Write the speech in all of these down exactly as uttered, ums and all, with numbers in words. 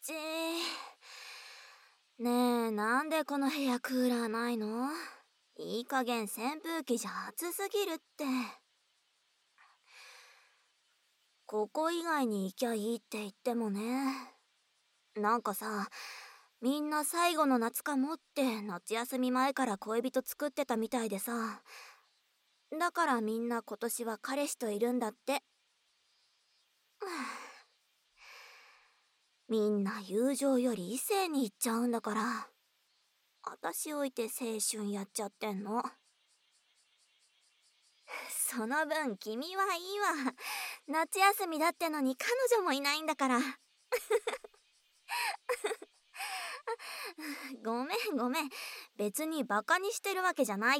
ちー。ねえ、なんでこの部屋クーラーないの？いい加減扇風機じゃ暑すぎるって。ここ以外に行きゃいいって言ってもね。なんかさ、みんな最後の夏かもって夏休み前から恋人作ってたみたいでさ。だからみんな今年は彼氏といるんだって。みんな友情より異性に行っちゃうんだから。私置いて青春やっちゃってんの。その分君はいいわ。夏休みだってのに彼女もいないんだから。ごめんごめん。別にバカにしてるわけじゃないって。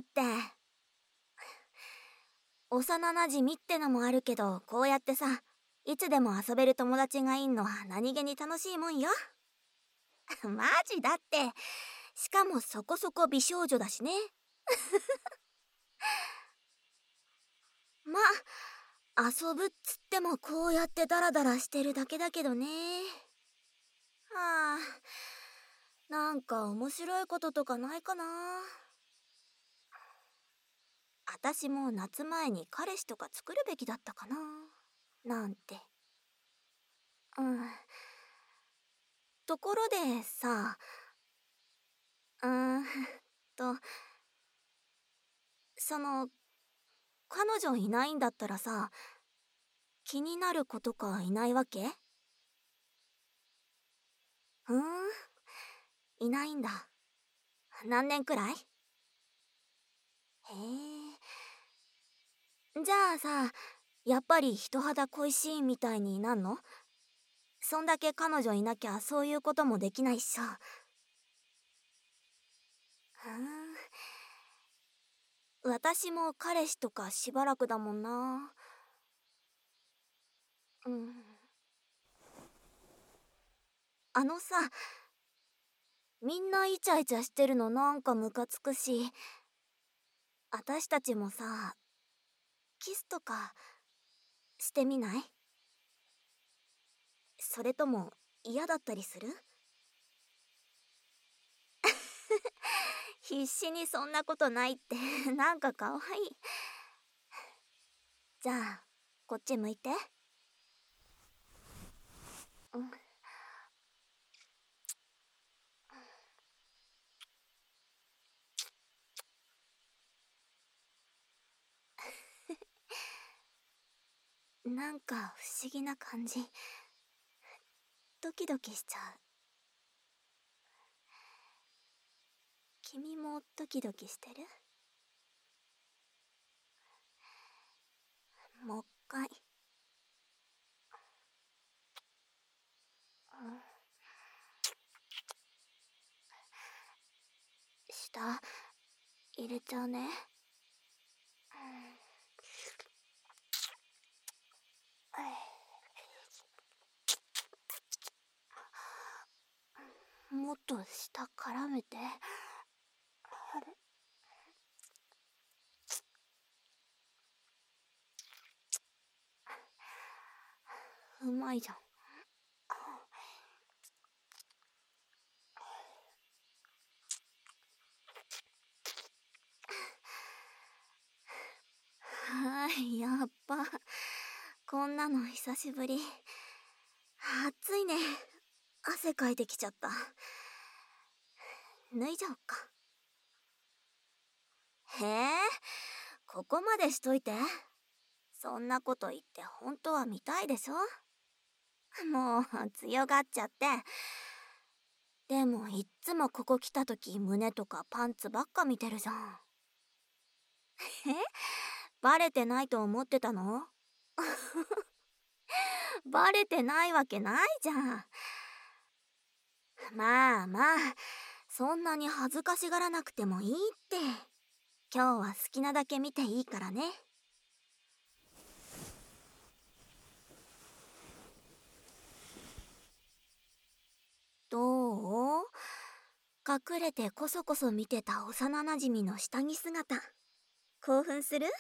幼なじみってのもあるけど、こうやってさ、いつでも遊べる友達がいんのは何気に楽しいもんよ。マジだって。しかもそこそこ美少女だしね。まあ、遊ぶっつってもこうやってダラダラしてるだけだけどね。はあ、なんか面白いこととかないかな。私も夏前に彼氏とか作るべきだったかな。なんて。うん。ところでさ、うーんと、その、彼女いないんだったらさ、気になる子とかいないわけ？ふーん、いないんだ。何年くらい？へえ。じゃあさ、やっぱり人肌恋しいみたいになんの？そんだけ彼女いなきゃそういうこともできないっしょ。ふーん。私も彼氏とかしばらくだもんな。うん。あのさ、みんなイチャイチャしてるのなんかムカつくし、私たちもさ、キスとかしてみない？それとも嫌だったりする？必死にそんなことないってなんかかわいい。じゃあこっち向いて。うんなんか不思議な感じ。ドキドキしちゃう。君もドキドキしてる？もう一回。舌入れちゃうね。もっと舌絡めて。うまいじゃん。はい、やっぱこんなの久しぶり。暑いね。汗かいてきちゃった。脱いじゃおっか。へえ、ここまでしといて。そんなこと言って本当は見たいでしょ？もう強がっちゃって。でもいっつもここ来た時胸とかパンツばっか見てるじゃん。え？バレてないと思ってたの？バレてないわけないじゃん。まあまあ、そんなに恥ずかしがらなくてもいいって。今日は好きなだけ見ていいからね。どう？隠れてこそこそ見てた幼なじみの下着姿。興奮する？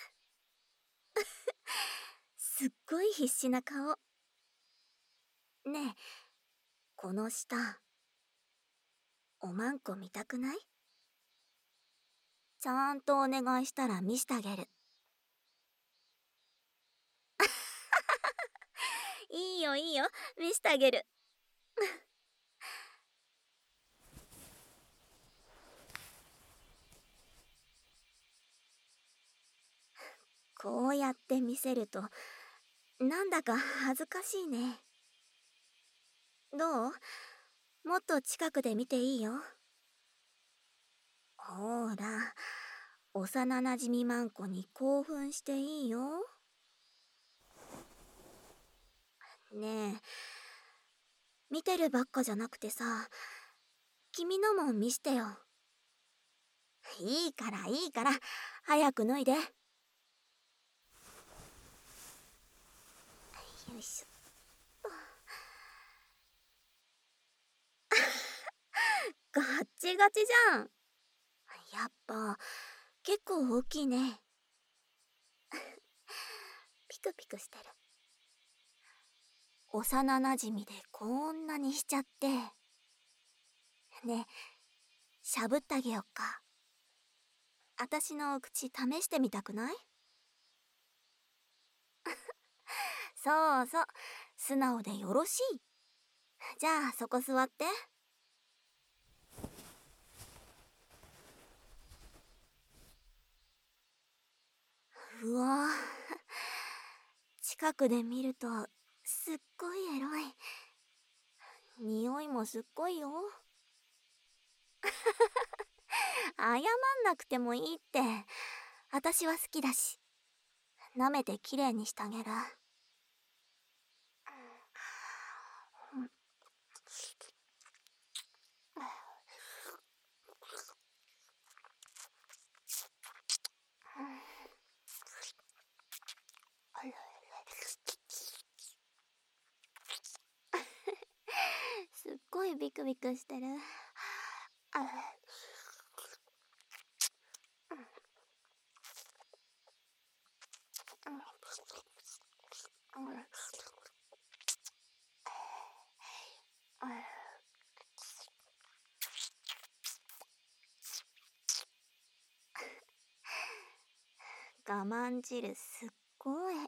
すっごい必死な顔。ねえ、 この下、おまんこ見たくない？ちゃんとお願いしたら見してあげる。いいよいいよ、見してあげる。こうやって見せるとなんだか恥ずかしいね。どう？もっと近くで見ていいよ。ほーら、幼なじみまんこに興奮していいよ。ねえ、見てるばっかじゃなくてさ、君のも見してよ。いいからいいから、早く脱いで。よいしょ。ガッチガチじゃん。やっぱ結構大きいね。ピクピクしてる。幼なじみでこんなにしちゃって。ねえ、しゃぶってあげよっか。あたしのお口試してみたくない？そうそう、素直でよろしい。じゃあそこ座って。うわぁ、近くで見るとすっごいエロい。匂いもすっごいよ。謝んなくてもいいって。あたしは好きだし。舐めてきれいにしてあげる。すっごいビクビクしてる。我慢汁すっごい。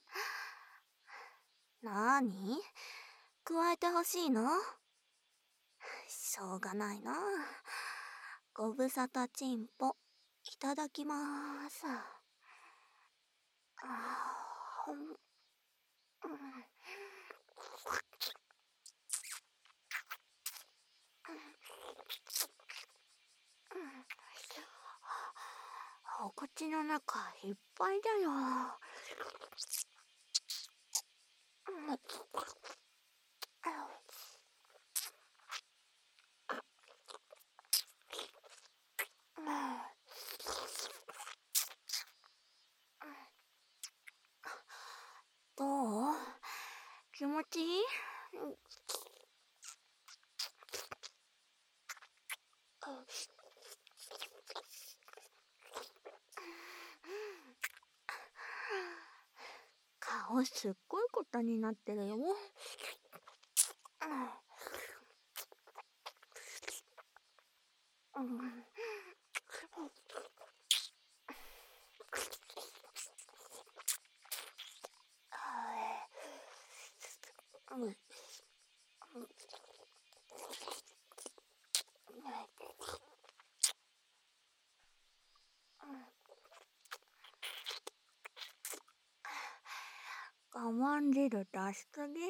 なーに？加えてほしいの？しょうがないな。ご無沙汰ちんぽ、いただきまーす。あー、うん、お口の中いっぱいだよ。どう？気持ちいい？顔すっごいことになってるよ。うん、うん、我慢汁出しすぎ。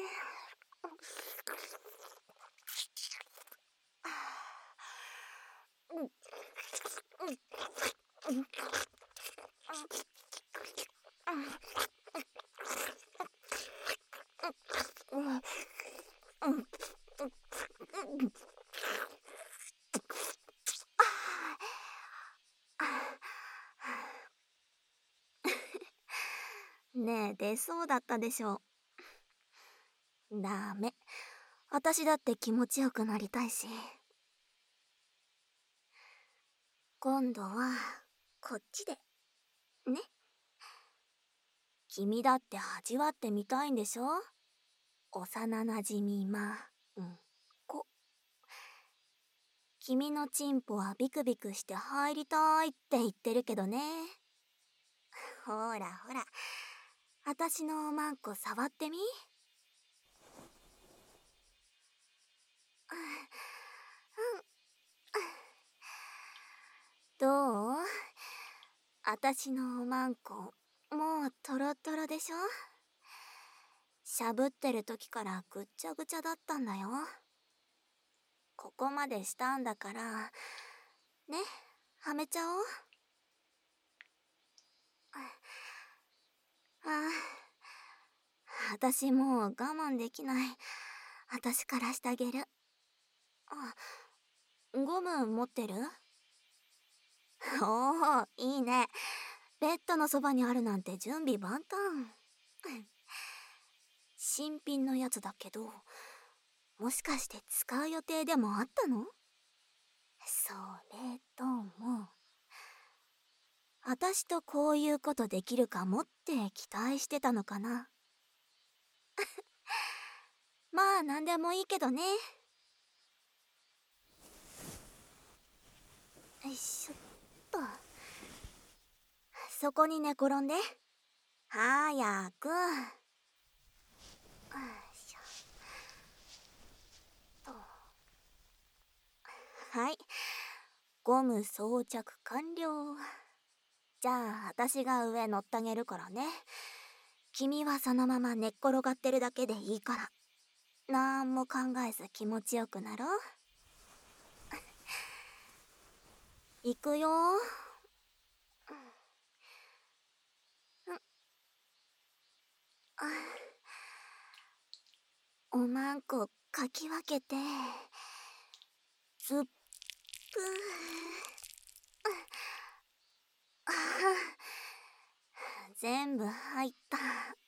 ねえ、出そうだったでしょ。ダメ。私だって気持ちよくなりたいし。今度はこっちでね。君だって味わってみたいんでしょ？幼なじみまんこ。 君のチンポはビクビクして入りたいって言ってるけどね。ほらほら、あたしのおまんこ触ってみ。どう？あたしのおまんこ、もうトロトロでしょ？しゃぶってる時からぐっちゃぐちゃだったんだよ。ここまでしたんだから、ね、はめちゃおう。ああ、あたしもう我慢できない。あたしからしてあげる。あ、ゴム持ってる？おお、いいね。ベッドのそばにあるなんて準備万端。新品のやつだけど、もしかして使う予定でもあったの？それとも、あたしとこういうことできるかもって期待してたのかな？まあ、なんでもいいけどね。よいしょっと。そこに寝転んで。はやく。よいしょっと。はい。ゴム装着完了。じゃあ、私が上乗ってあげるからね。君はそのまま寝っ転がってるだけでいいから。なんも考えず気持ちよくなろう。いくよ。おまんこかき分けて、ずっぷあ全部入った。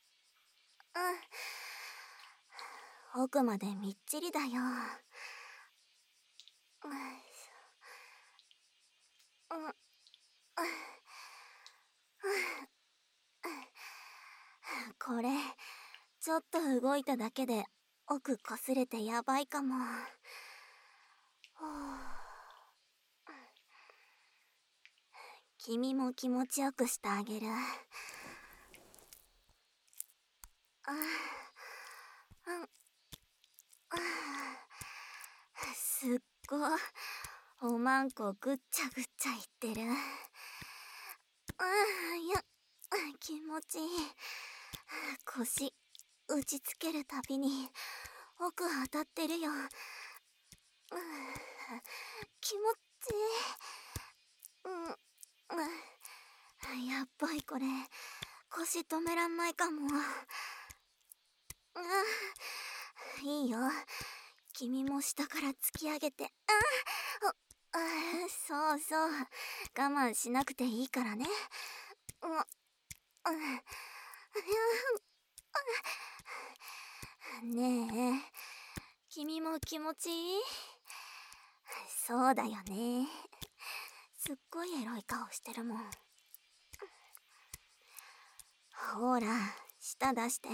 うん、奥までみっちりだよ。これちょっと動いただけで奥こすれてやばいかも。君も気持ちよくしてあげる。ああ、すっごいおまんこぐっちゃぐっちゃいってる。ああ、いや、気持ちいい。腰打ちつけるたびに奥当たってるよ。気持ちいい。うん、やっぱりこれ腰止めらんないかも。いいよ、君も下から突き上げて。ああ、そうそう、我慢しなくていいからね。ねえ、君も気持ちいい？そうだよね。すっごいエロい顔してるもん。ほら、舌出して。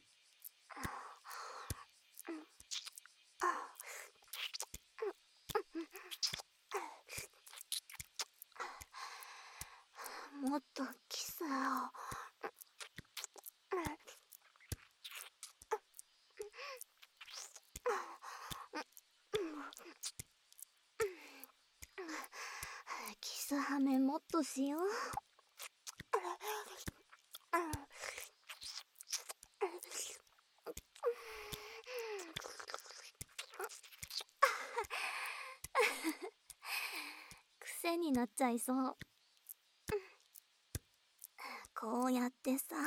もっとキスを。キスハメもっとしよう。癖になっちゃいそう。こうやってさ、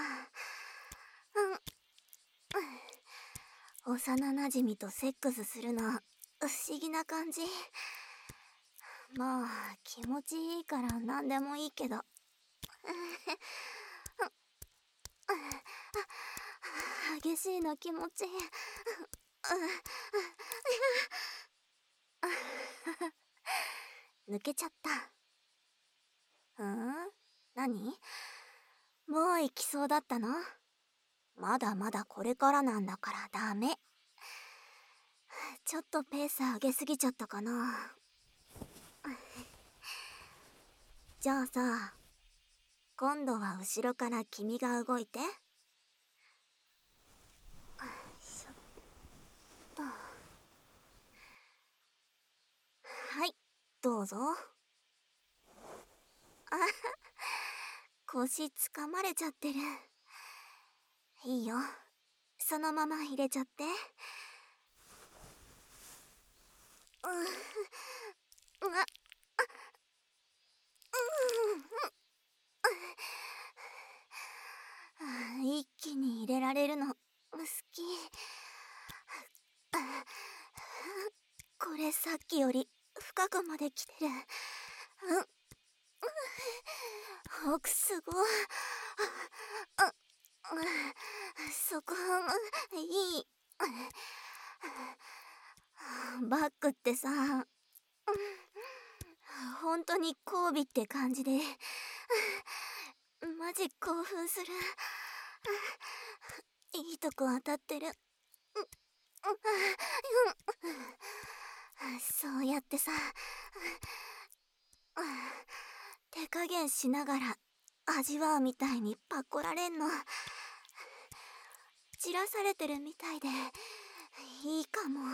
幼なじみとセックスするの不思議な感じ。まあ気持ちいいから何でもいいけど。激しいの気持ちいい。抜けちゃった。うん？何？もう行きそうだったの？まだまだこれからなんだからダメ。ちょっとペース上げすぎちゃったかな。 じゃあさ、今度は後ろから君が動いて。はい、どうぞ。あは、腰つかまれちゃってる。いいよ、そのまま入れちゃって。ううわ、うん、一気に入れられるの好き。これさっきより深くまで来てる。うん、奥すごい。そこいい。バックってさ、本当に交尾って感じでマジ興奮する。いいとこ当たってる。そうやってさ、手加減しながら味わうみたいにパコられんの、散らされてるみたいでいいかも。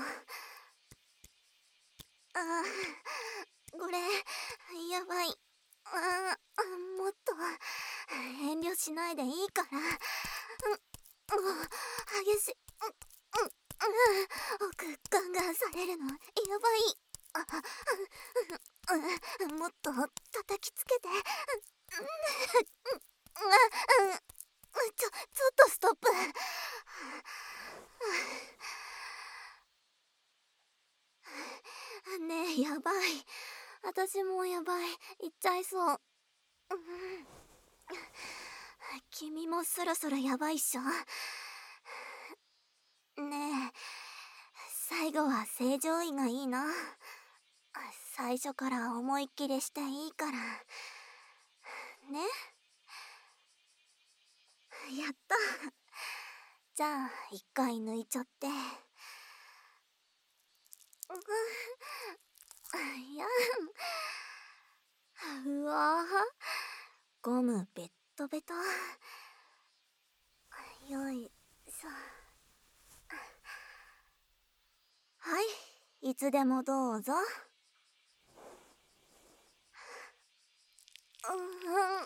あー、これやばい。あー、もっと遠慮しないでいいから。うん、もう激しい。うん、うん、奥ガンガンされるのやばい。あ、うん、もっと叩きつけて。うん、うん、ちょ、ちょっとストップ。ねえ、やばい。私もやばい。行っちゃいそう。うん、君もそろそろやばいっしょ。ねえ、最後は正常位がいいな。最初から思いっきりしていいからね。やった。じゃあ一回抜いちゃって。いや、うわぁ、ゴムベットベト。よいしょ。はい、いつでもどうぞ。うん、うん、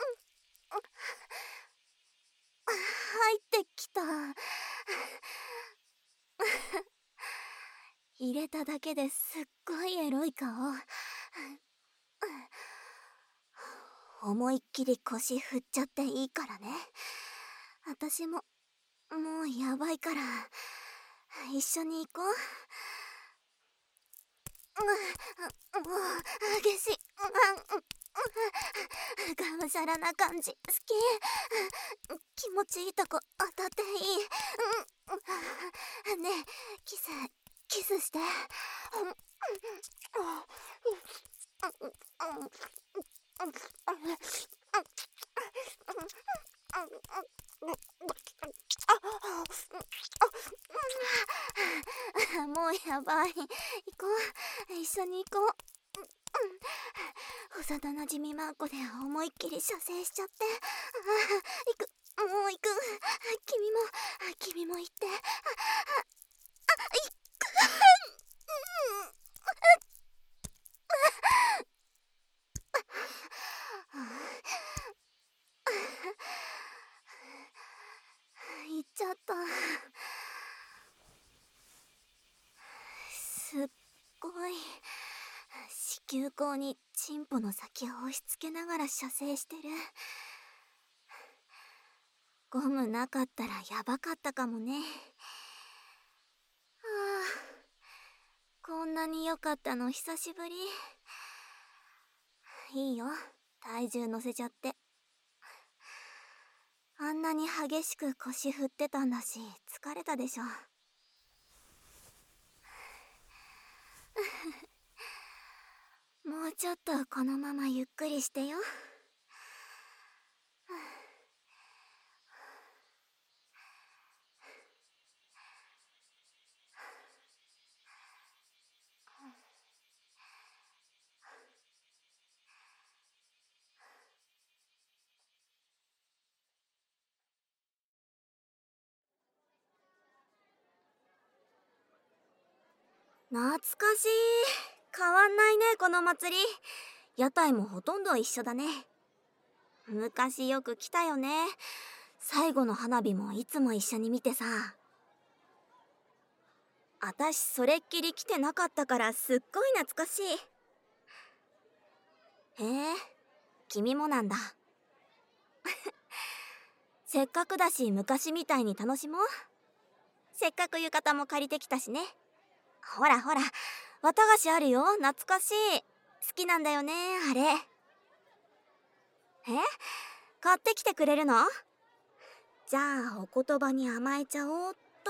入ってきた。入れただけですっごいエロい顔。思いっきり腰振っちゃっていいからね。私ももうやばいから一緒に行こう。もう激しい。がむしゃらな感じ好き。気持ちいいとこ当たっていい。ねえ、キスキスして。もうやばい。行こう、一緒に行こう。幼なじみマーコで思いっきり射精しちゃって。行く、もう行く。君も君も行って。あ、行く。行っちゃった。すっごい。子宮口にチンポの先を押し付けながら射精してる。ゴムなかったらやばかったかもね。はあ、こんなに良かったの久しぶり。いいよ、体重乗せちゃって。あんなに激しく腰振ってたんだし疲れたでしょ。もうちょっとこのままゆっくりしてよ。 懐かしい。変わんないね、この祭り。屋台もほとんど一緒だね。昔よく来たよね。最後の花火もいつも一緒に見てさ。あたしそれっきり来てなかったからすっごい懐かしい。へえ、君もなんだ。せっかくだし昔みたいに楽しもう。せっかく浴衣も借りてきたしね。ほらほら、綿菓子あるよ。懐かしい。好きなんだよね、あれ。え、買ってきてくれるの？じゃあお言葉に甘えちゃおうっと。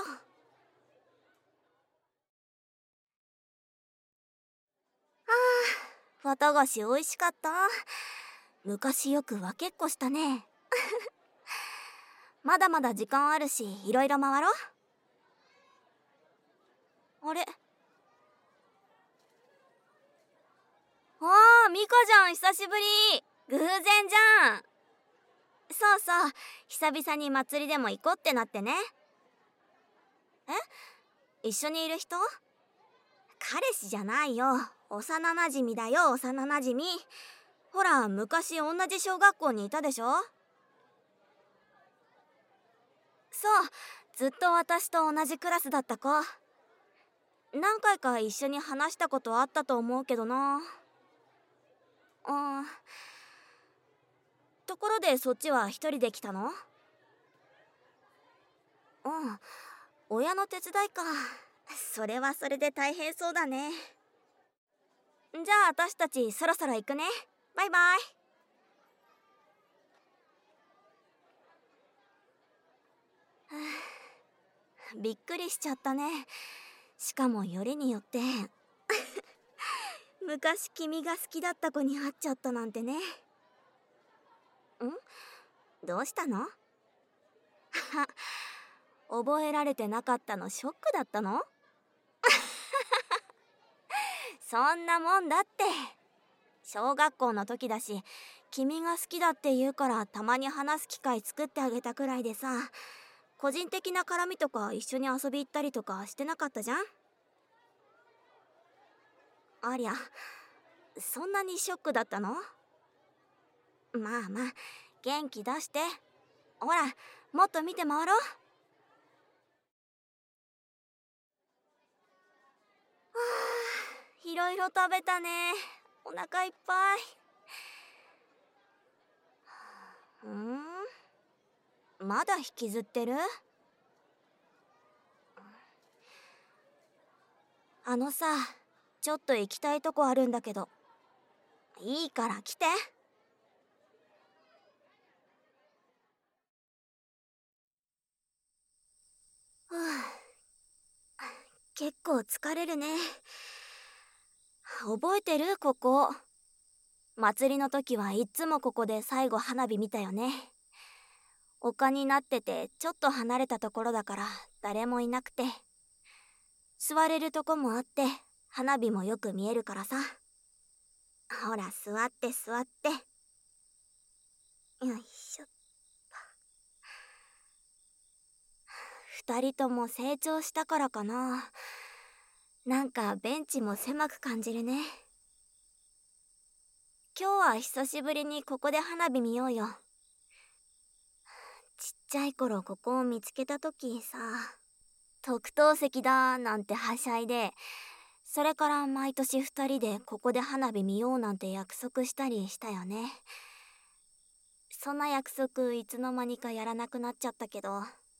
綿菓子美味しかった。昔よく分けっこしたね。まだまだ時間あるし、いろいろ回ろう。あれ、ああ、ミカじゃん、久しぶり。偶然じゃん。そうそう、久々に祭りでも行こうってなってね。え、一緒にいる人？彼氏じゃないよ。幼なじみだよ、幼なじみ。ほら、昔同じ小学校にいたでしょ？そう、ずっと私と同じクラスだった子。何回か一緒に話したことあったと思うけどな。うん。ところでそっちは一人で来たの？うん、親の手伝いか。それはそれで大変そうだね。じゃあ私たちそろそろ行くね。バイバイ。びっくりしちゃったね。しかもよりによって昔君が好きだった子に会っちゃったなんてね。ん？どうしたの？覚えられてなかったのショックだったの？そんなもんだって。小学校の時だし、君が好きだって言うからたまに話す機会作ってあげたくらいでさ、個人的な絡みとか一緒に遊び行ったりとかしてなかったじゃん？ありゃ、そんなにショックだったの？まあまあ、元気出して。ほら、もっと見て回ろう。はあ、いろいろ食べたね。お腹いっぱい。うん？まだ引きずってる？あのさ、ちょっと行きたいとこあるんだけど。いいから来て。ふう、結構疲れるね。覚えてる？ここ。祭りの時はいっつもここで最後花火見たよね。丘になっててちょっと離れたところだから誰もいなくて、座れるとこもあって花火もよく見えるからさ。ほら座って座って。よいしょ。二人とも成長したからかな。なんかベンチも狭く感じるね。今日は久しぶりにここで花火見ようよ。ちっちゃい頃ここを見つけた時さ、特等席だなんてはしゃいで、それから毎年二人でここで花火見ようなんて約束したりしたよね。そんな約束いつの間にかやらなくなっちゃったけど。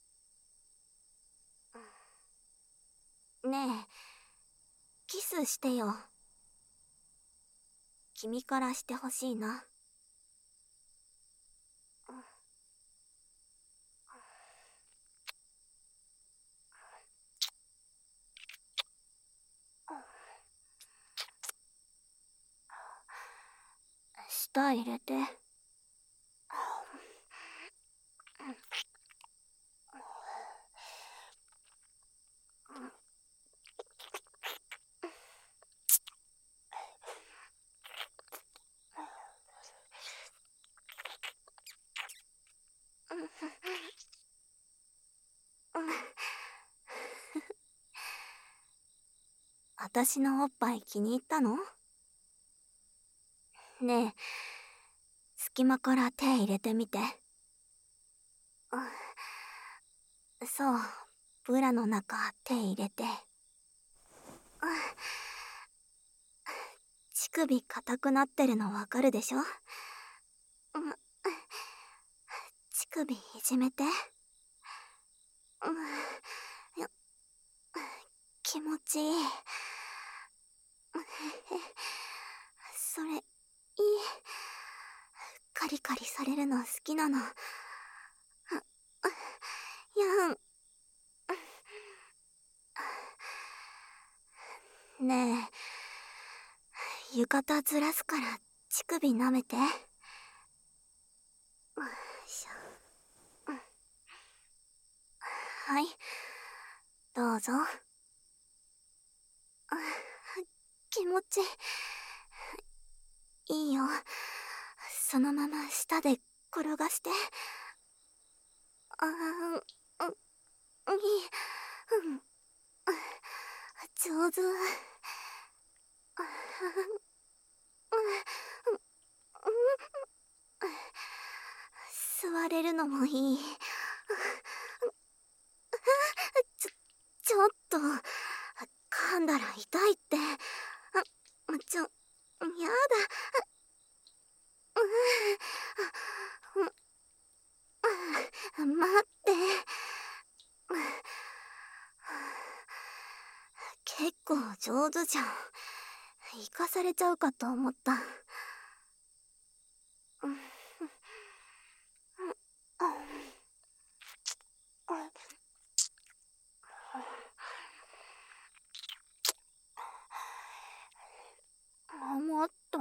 ねえ、キスしてよ。君からしてほしいな。舌入れて。 私のおっぱい気に入ったの？ねえ、隙間から手入れてみて。そう、ブラの中手入れて。乳首硬くなってるのわかるでしょ？乳首いじめて。気持ちいい。それいい。カリカリされるの好きなの。やん。ねえ、浴衣ずらすから乳首舐めて。よいしょ。はい、どうぞ。気持ちいいよ。そのまま舌で転がして。あー、うん、いい。うん、上手。座れるのもいい。ちょ、ちょっと、噛んだら痛いって。ちょ、やだ。待って。結構上手じゃん。生かされちゃうかと思った。もっと。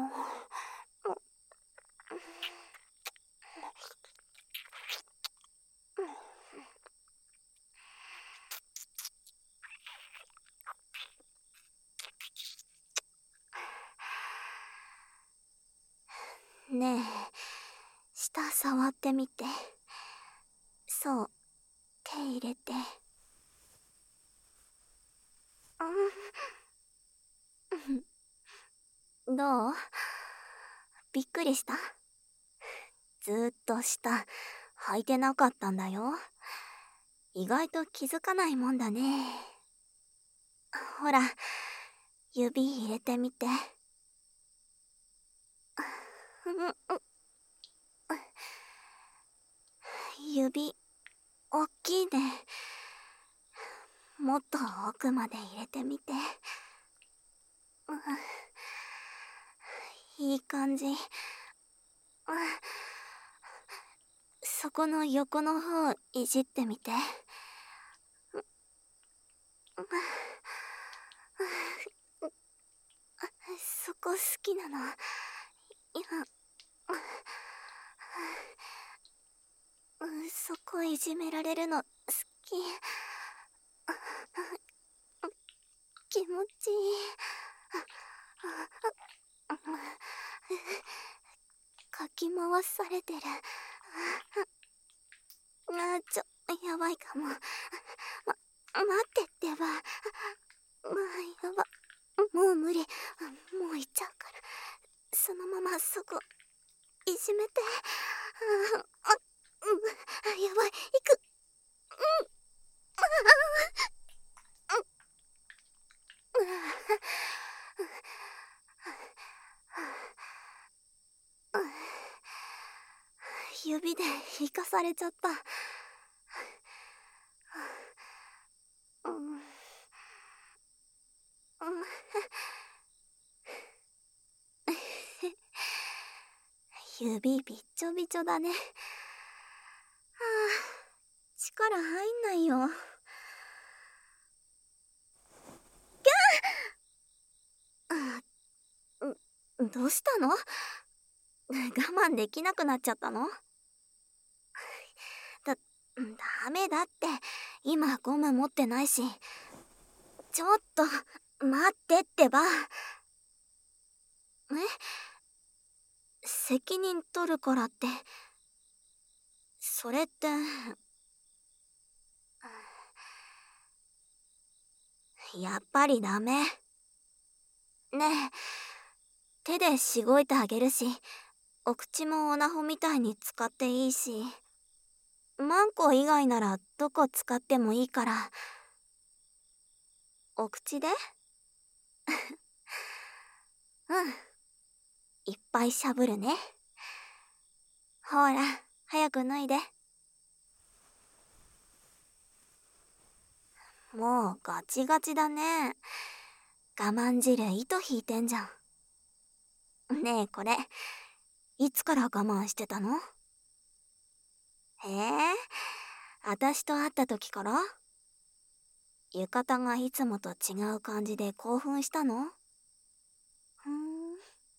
ねえ、舌触ってみて。そう、手入れて。どう？びっくりした？ずーっと舌履いてなかったんだよ。意外と気づかないもんだね。ほら、指入れてみて。指、おっきいね。もっと奥まで入れてみて。いい感じ。そこの横の方いじってみて。そこ好きなの。そこいじめられるの好き。気持ちいい。かき回されてる。あ、ちょ、やばいかも。ま、待ってってば。まあ、やば。もう無理。もう行っちゃうから。そのままそこ、いじめて。あ、うん、やばい、行く。うん。指で引かされちゃった。うん、指びっちょびちょだね。はあ、力入んないよ。キャー！あ、どうしたの？我慢できなくなっちゃったの？だ、ダメだって。今ゴム持ってないし。ちょっと、待ってってば。え？責任取るからって、それって、やっぱりダメ。 ねえ、手でしごいてあげるし、お口もオナホみたいに使っていいし、マンコ以外ならどこ使ってもいいから、お口でうん、いっぱいしゃぶるね。ほら、早く脱いで。もうガチガチだね。我慢汁糸引いてんじゃん。ねえ、これ、いつから我慢してたの？へえ、あたしと会った時から？浴衣がいつもと違う感じで興奮したの？ふーん。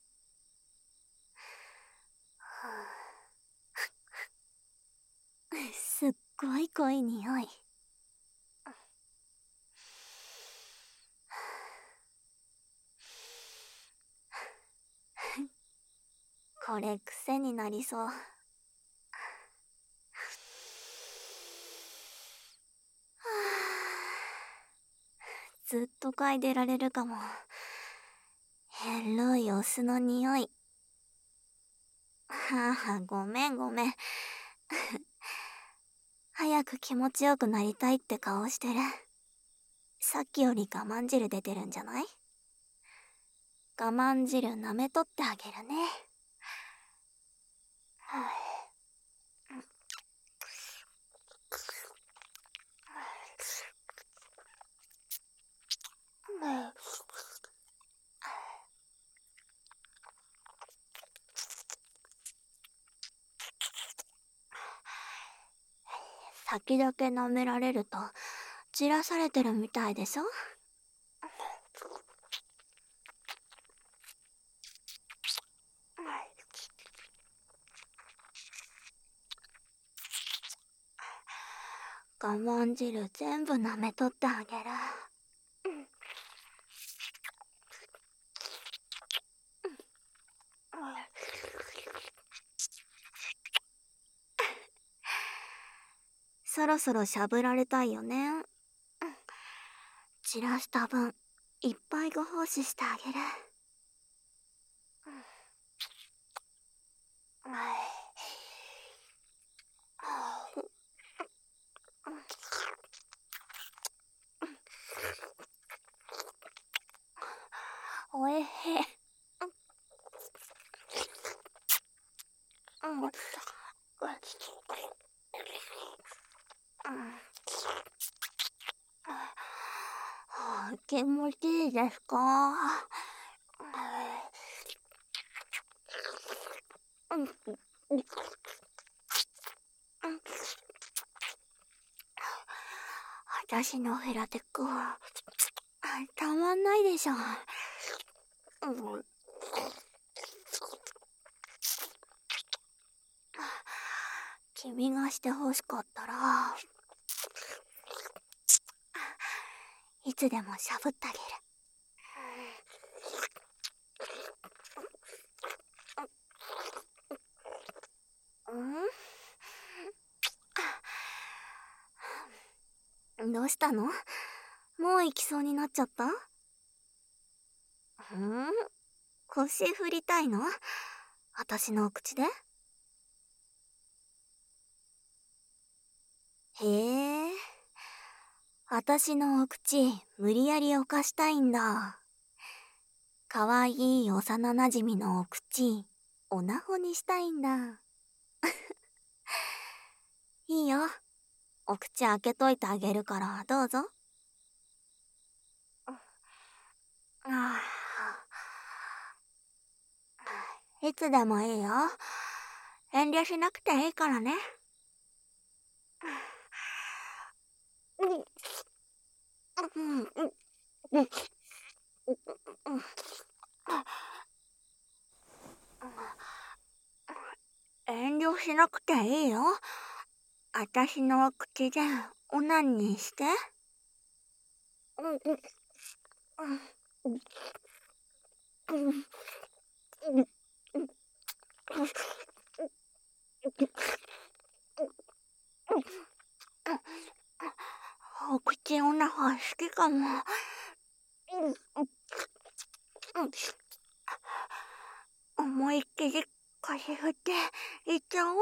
すっごい濃い匂い。これ癖になりそう。ずっと嗅いでられるかも。ヘロいお酢の匂い。はあ、ごめんごめん。早く気持ちよくなりたいって顔してる。さっきより我慢汁出てるんじゃない？我慢汁舐めとってあげるね。先だけ舐められると散らされてるみたいでしょ？我慢汁全部舐めとってあげる。そろそろしゃぶられたいよね。散らした分いっぱいご奉仕してあげる。おえへ。気持ちいいですか？私のフェラテックたまんないでしょ。君がしてほしかったらいつでもしゃぶってあげる。ん？どうしたの？もう行きそうになっちゃった？ん？腰振りたいの？私のお口で？へえ、私のお口無理やり犯したいんだ。かわいい幼なじみのお口おなほにしたいんだ。いいよ、お口開けといてあげるからどうぞ。ああ、いつでもいいよ。遠慮しなくていいからね。遠慮しなくていいよ。あたしのお口でオナニーして。お口オナホ好きかも。 思いっきり腰振っていっちゃおう。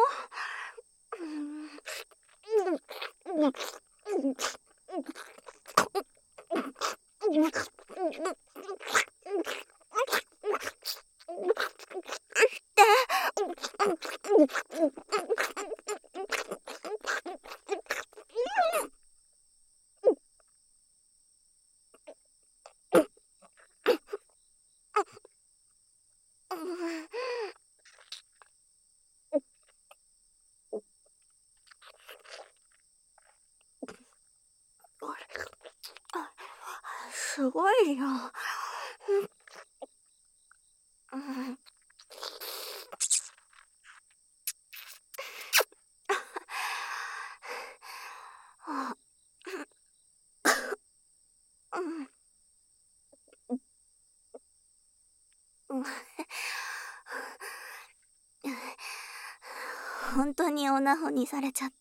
すごいよ。本当にオナホにされちゃった。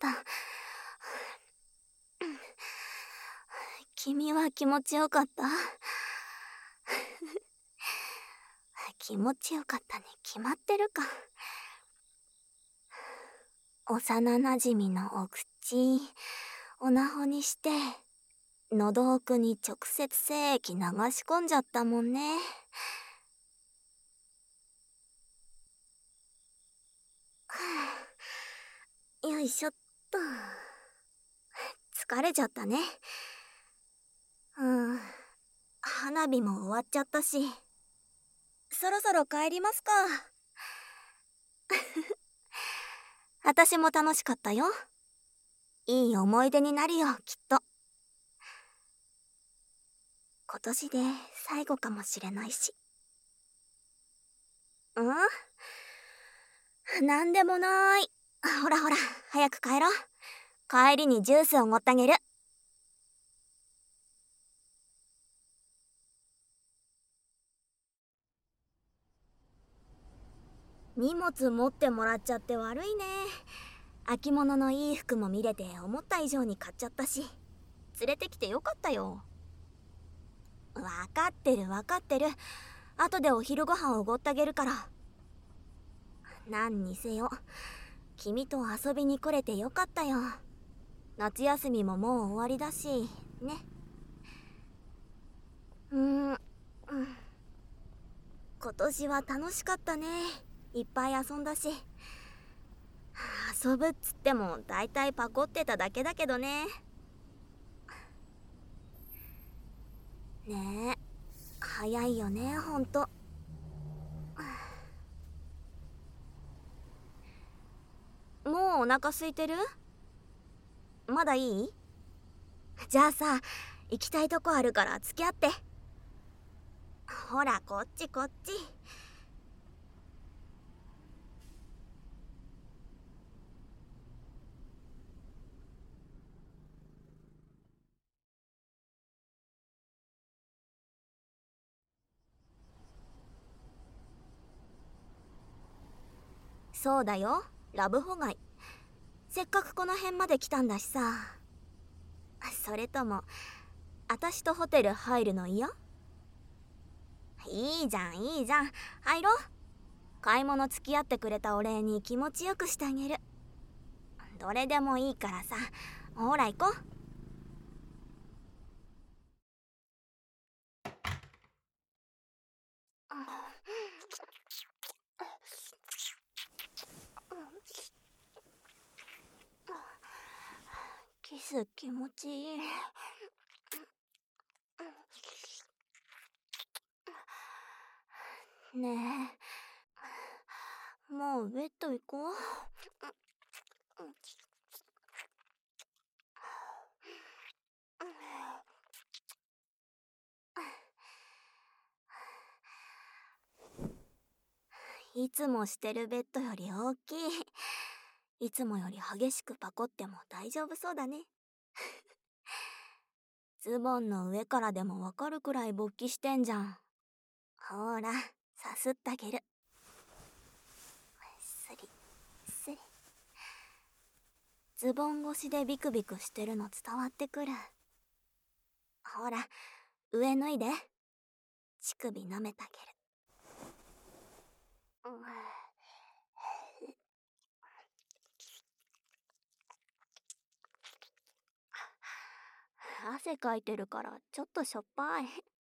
君は気持ちよかった？気持ちよかったに決まってるか。幼なじみのお口オナホにして喉奥に直接精液流し込んじゃったもんね。よいしょっと。疲れちゃったね。うん、花火も終わっちゃったし、そろそろ帰りますか。私も楽しかったよ。いい思い出になるよ、きっと。今年で最後かもしれないし。うん？なんでもない。ほらほら、早く帰ろう。帰りにジュースを持ってあげる。荷物持ってもらっちゃって悪いね。秋物のいい服も見れて思った以上に買っちゃったし、連れてきてよかったよ。わかってるわかってる。後でお昼ご飯をおごってあげるから。何にせよ君と遊びに来れてよかったよ。夏休みももう終わりだしね。うーん、うん、今年は楽しかったね。いっぱい遊んだし。遊ぶっつってもだいたいパコってただけだけどね。ねえ、早いよね、ほんと。もうお腹空いてる？まだいい？じゃあさ、行きたいとこあるから付き合って。ほら、こっちこっち。そうだよ、ラブホ街。せっかくこの辺まで来たんだしさ。それとも私とホテル入るの嫌？いいじゃんいいじゃん、入ろう。買い物付き合ってくれたお礼に気持ちよくしてあげる。どれでもいいからさ、ほら行こう。キス気持ちいい。ねえ、もうベッド行こう。いつもしてるベッドより大きい。いつもより激しくパコっても大丈夫そうだね。ズボンの上からでもわかるくらい勃起してんじゃん。ほら、さすってあげる。スリスリ。ズボン越しでビクビクしてるの伝わってくる。ほら、上脱いで。 乳首舐めてあげる。汗かいてるからちょっとしょっぱい。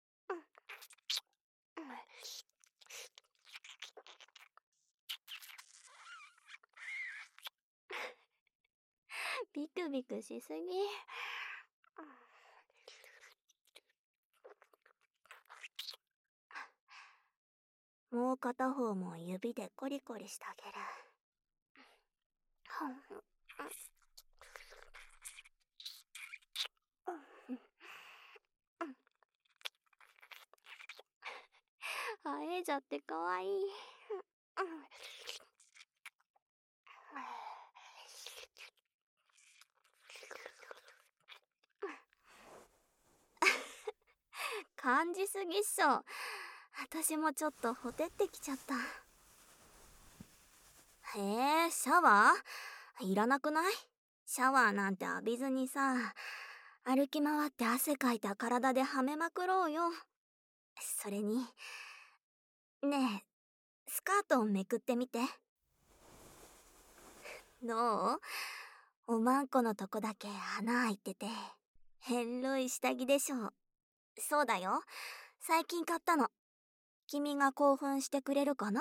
ビクビクしすぎ。もう片方も指でコリコリしてあげる。あえじゃってかわいい。感じすぎっしょ。私もちょっとほてってきちゃった。へえ、シャワーいらなくない？シャワーなんて浴びずにさ、歩き回って汗かいた体ではめまくろうよ。それに、ねえ、スカートをめくってみて。どう？おまんこのとこだけ穴開いてて、へんろい下着でしょ。そうだよ。最近買ったの。君が興奮してくれるかなって。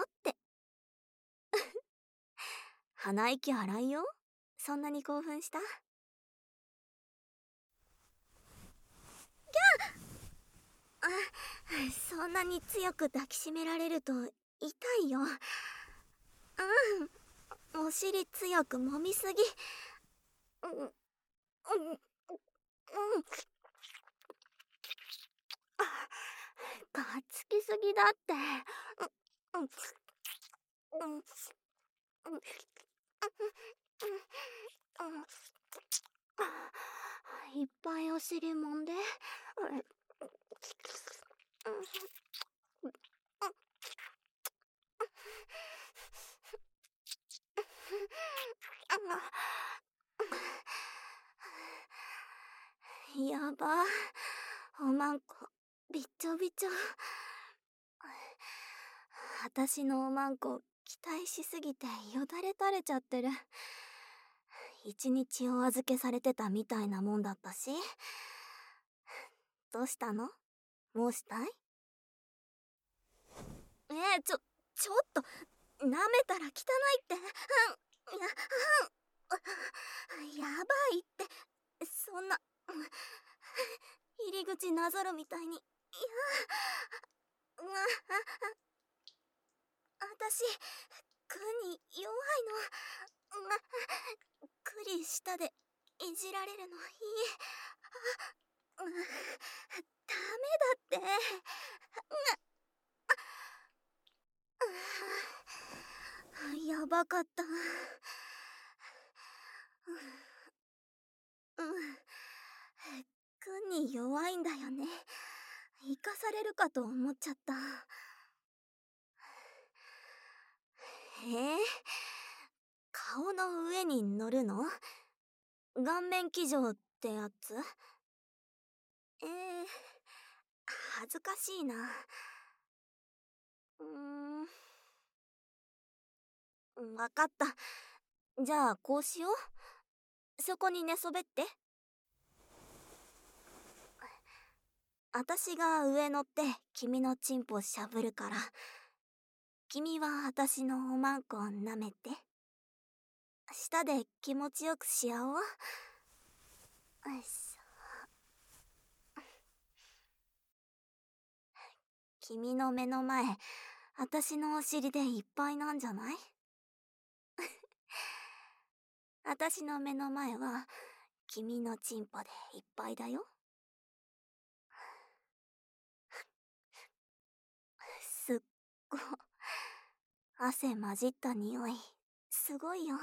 鼻息荒いよ。そんなに興奮した？ギャー！あ、そんなに強く抱きしめられると痛いよ。うん。お尻強く揉みすぎ。うん。うん。うん。がっつきすぎだって。うん。うん。うん。うん。いっぱいお尻揉んで。やば、おまんこびっちょびちょ。私のおまんこ期待しすぎてよだれ垂れちゃってる。一日お預けされてたみたいなもんだったし。どうしたの？もうしたい？えー、ちょ、ちょっと、舐めたら汚いって。うん、や、うん、やばいって。そんな、入り口なぞるみたいに。いや、うわ、私、クに弱いの。ま、クリ舌でいじられるのいい。あ、ダメだって。やばかった。うん。クに弱いんだよね。生かされるかと思っちゃった。へえ、顔の上に乗るの？顔面騎乗ってやつ？えー、恥ずかしいな。うーん、わかった。じゃあこうしよう。そこに寝そべって。私が上乗って君のチンポしゃぶるから、君は私のおまんこを舐めて。舌で気持ちよくし合おう。よいしょ。君の目の前、私のお尻でいっぱいなんじゃない？私の目の前は君のチンポでいっぱいだよ。すっご、汗混じった匂い、すごいよ。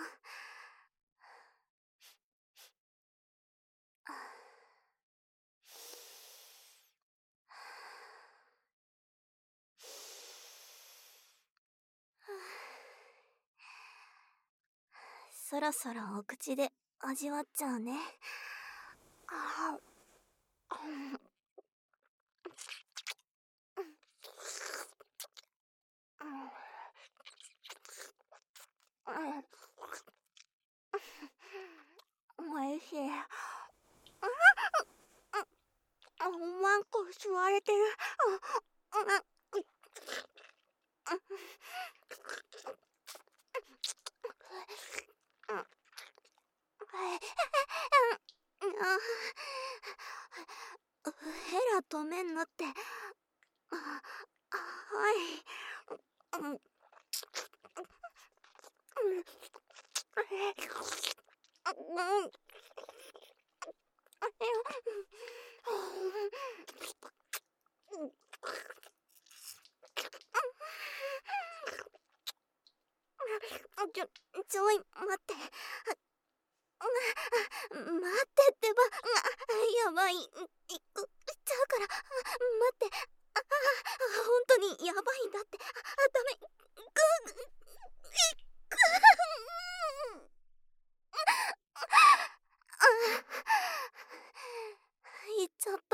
そろそろお口で味わっちゃうね。ああ、 れてる。ヘラ止めんなって。はい。ちょ、ちょい、待って。待ってってば。やばい。いっちゃうから。待って。あ、本当にやばいんだって。ダメ。ぐ、ぐ、ぐ、いっちゃった。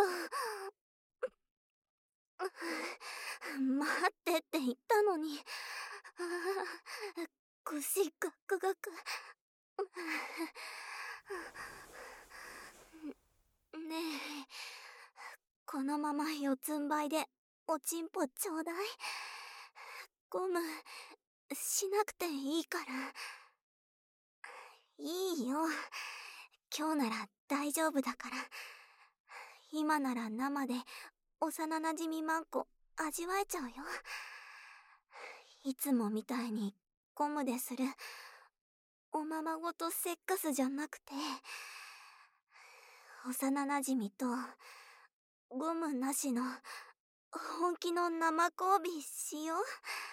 待ってって言ったのに。腰ガクガク。ねえ、このまま四つん這いでおちんぽちょうだい。ゴムしなくていいから。いいよ、今日なら大丈夫だから。今なら生で幼なじみマンコ味わえちゃうよ。いつもみたいにゴムでするおままごとセックスじゃなくて、幼なじみとゴムなしの本気の生交尾しよう。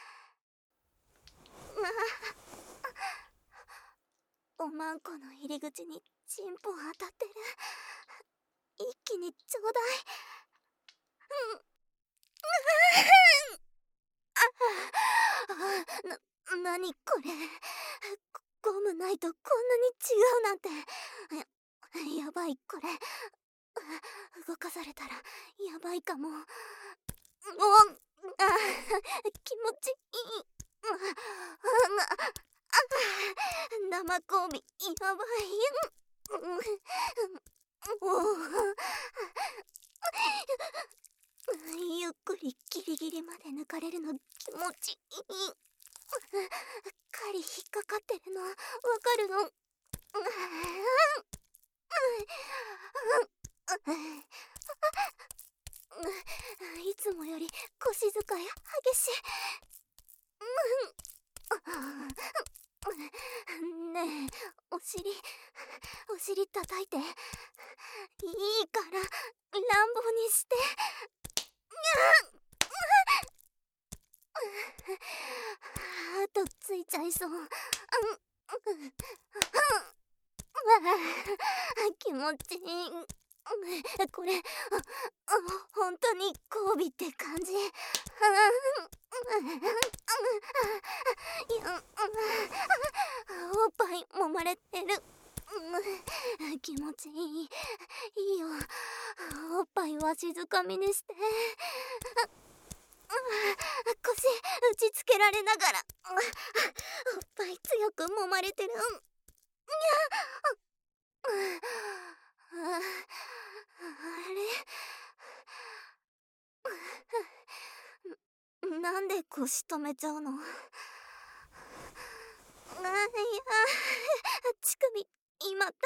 おまんこの入り口にチンポ当たってる。一気にちょうだい。うん、な、なにこれ。ゴムないとこんなに違うなんて。や、やばいこれ。動かされたらやばいかも。お、あ、気持ちいい。生交尾やばい。ゆっくりギリギリまで抜かれるの気持ちいい。針引っかかってるのわかるの。いつもより腰使い激しい。ねえ、お尻お尻叩いていいから乱暴にして。あとついちゃいそう。気持ちいい。これ本当に交尾って感じ。おっぱい揉まれてる。気持ちいい。いいよ、おっぱいわしづかみにして。腰打ちつけられながらおっぱい強く揉まれてる。あれ、なんで腰止めちゃうの。あ、いや、乳首今ダメ。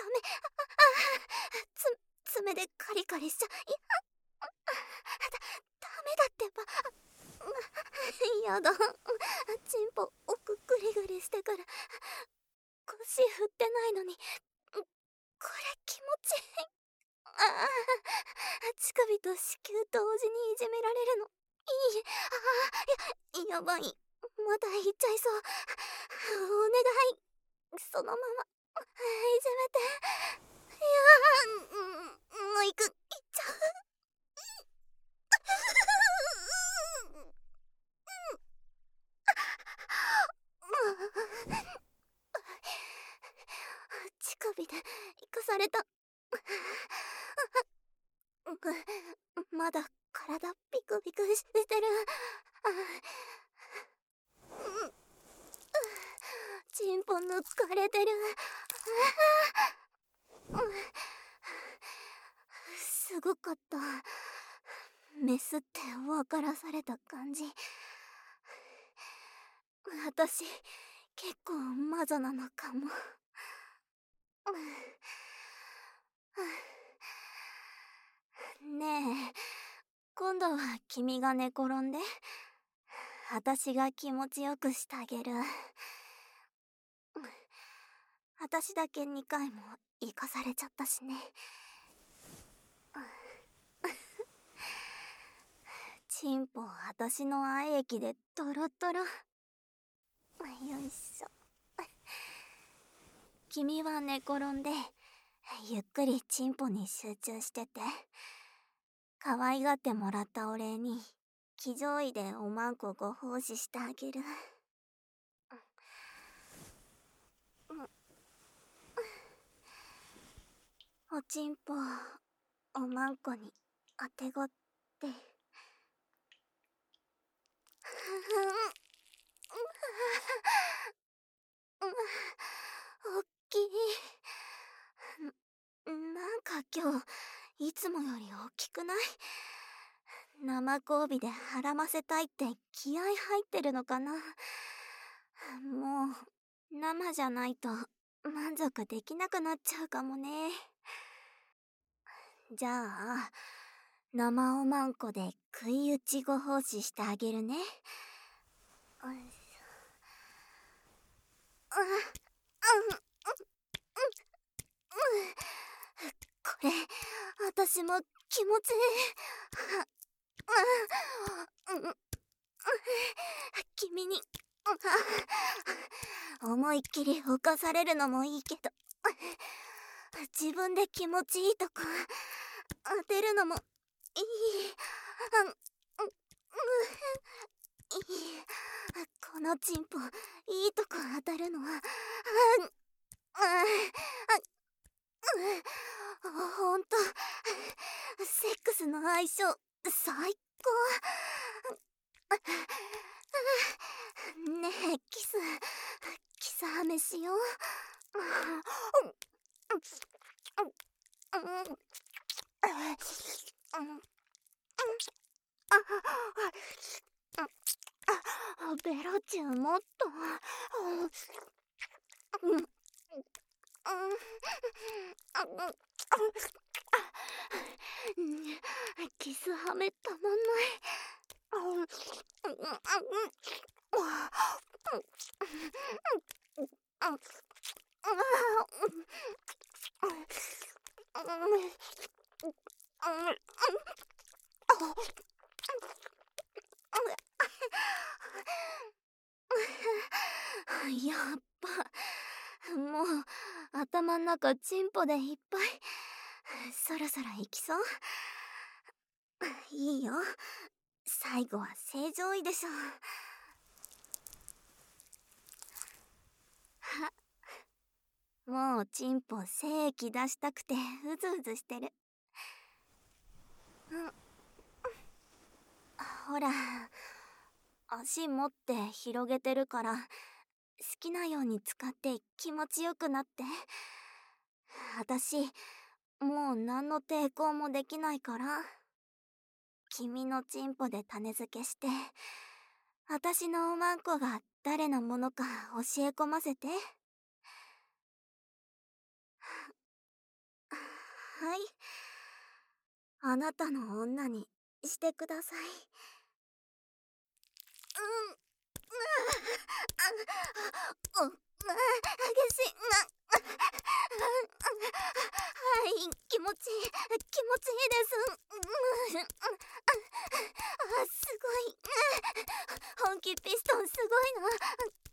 つ爪でカリカリしちゃ。いや、だダメだってば。やだ、チンポ奥グリグリしてから腰振ってないのにこれ気持ちいい。ああ、乳首と子宮同時にいじめられるのいい。ああ、や、やばい、まだいっちゃいそう。お願い、そのままいじめて。いや、もういく、いっちゃう。乳首で生かされた。まだ体ビクビクしてる。チンポ抜かれてる。すごかった。 メスって分からされた感じ。私結構マゾなのかも。ねえ、今度は君が寝転んで、私が気持ちよくしてあげる。私だけにかいも生かされちゃったしね。チンポ私の愛液でトロトロ。よいしょ。君は寝転んでゆっくりチンポに集中してて、可愛がってもらったお礼に騎乗位でおまんこご奉仕してあげる。おちんぽおまんこにあてがって。おっきい。なんか今日いつもより大きくない？生交尾ではらませたいって気合入ってるのかな。もう生じゃないと満足できなくなっちゃうかもね。じゃあ生おまんこで食い打ちご奉仕してあげるね。これ私も気持ちいい。君に思いっきり犯されるのもいいけど、自分で気持ちいいとこ当てるのもいい。このチンポいいとこ当たるのはほんとセックスの相性最高。ねえキスキスハメしよう。ベロチューもっと。キスハメたまんない。やっぱもう頭ん中チンポでいっぱい。そろそろ行きそう？いいよ、最後は正常位でしょ。もうチンポ精液出したくてうずうずしてる。うん、ほら足持って広げてるから好きなように使って気持ちよくなって。私もう何の抵抗もできないから、君のチンポで種付けして私のおまんこが誰のものか教え込ませて。はい、あなたの女にしてください。うん、あ、お、激しいな。はい、気持ちいい、気持ちいいです。あ、すごい。本気ピストンすごいな。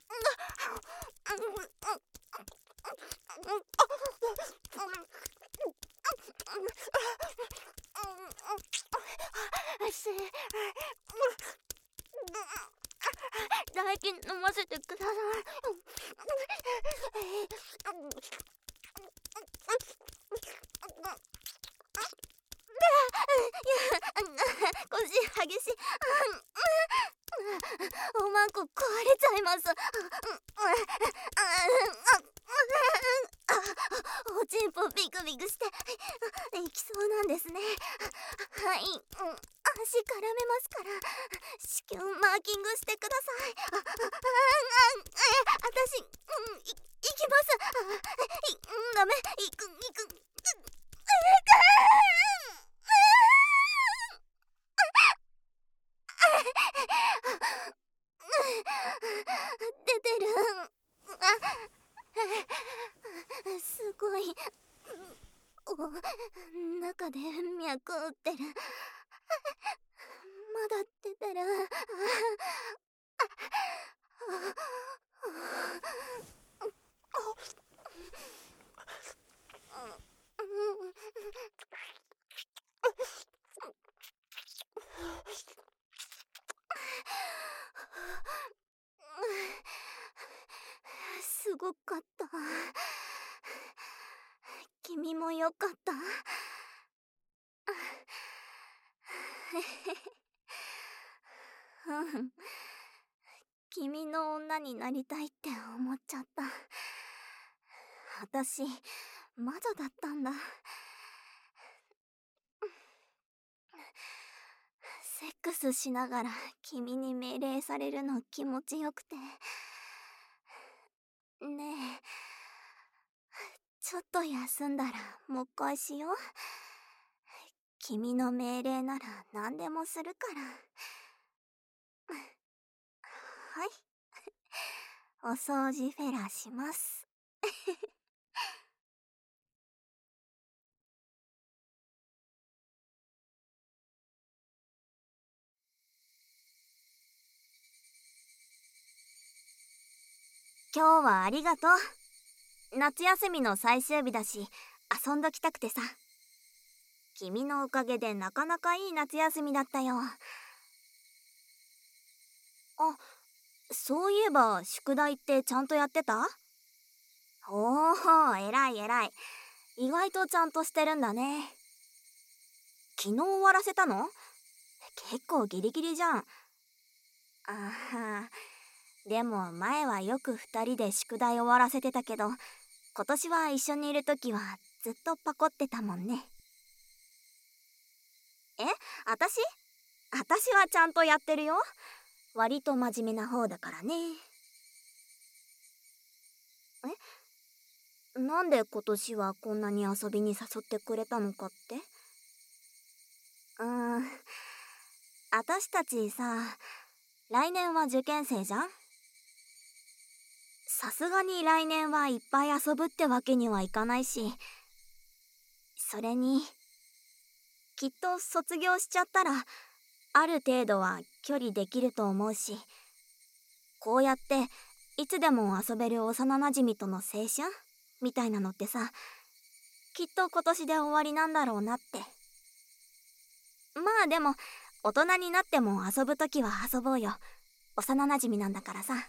唾液飲ませてください。腰激しい。おまんこ壊れちゃいます。おちんぽビクビクしていきそうなんですね。はい。 足絡めますから子宮マーキングしてください。あ、あ、あ、あ、あ、私、うん、い、いきます。あ、い、うん、ダメ、いく、いく、いく、いく、出てる。あ、すごい。お、中で脈打ってる。まだ出てる。すごかった。君もよかった。うん、君の女になりたいって思っちゃった。私魔女だったんだ。セックスしながら君に命令されるの気持ちよくて。ねえ、ちょっと休んだらもう一回しよう。君の命令なら何でもするから。はい、お掃除フェラします。今日はありがとう。夏休みの最終日だし遊んどきたくてさ。君のおかげでなかなかいい夏休みだったよ。あ、そういえば宿題ってちゃんとやってた？おお、偉い偉い。意外とちゃんとしてるんだね。昨日終わらせたの？結構ギリギリじゃん。ああ、でも前はよく二人で宿題終わらせてたけど、今年は一緒にいるときはずっとパコってたもんね。え、私？私はちゃんとやってるよ。割と真面目な方だからね。え、なんで今年はこんなに遊びに誘ってくれたのかって？うーん、私たちさ、来年は受験生じゃん？さすがに来年はいっぱい遊ぶってわけにはいかないし、それにきっと卒業しちゃったらある程度は距離できると思うし、こうやっていつでも遊べる幼なじみとの青春みたいなのってさ、きっと今年で終わりなんだろうなって。まあでも大人になっても遊ぶときは遊ぼうよ。幼なじみなんだからさ。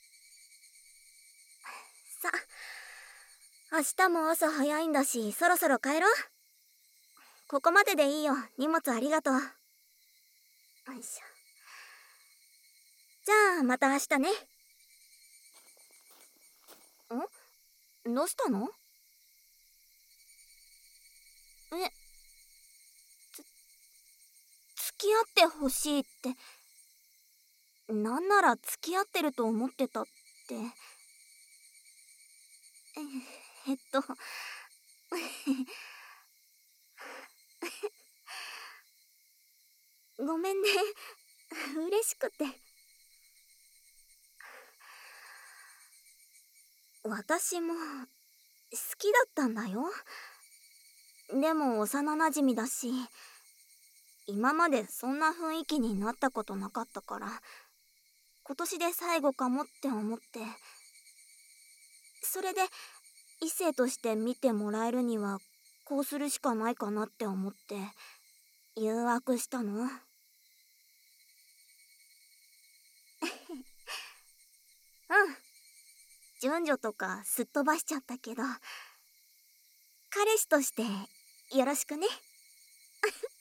さ、明日も朝早いんだし、そろそろ帰ろう。ここまででいいよ。荷物ありがとう。よいしょ。じゃあまた明日ね。ん？どうしたの？え、つ付き合ってほしいって、なんなら付き合ってると思ってたって。え、えっとごめんね。嬉しくて。私も好きだったんだよ。でも幼なじみだし、今までそんな雰囲気になったことなかったから、今年で最後かもって思って。それで異性として見てもらえるにはこうするしかないかなって思って誘惑したの。うん、順序とかすっ飛ばしちゃったけど、彼氏としてよろしくね。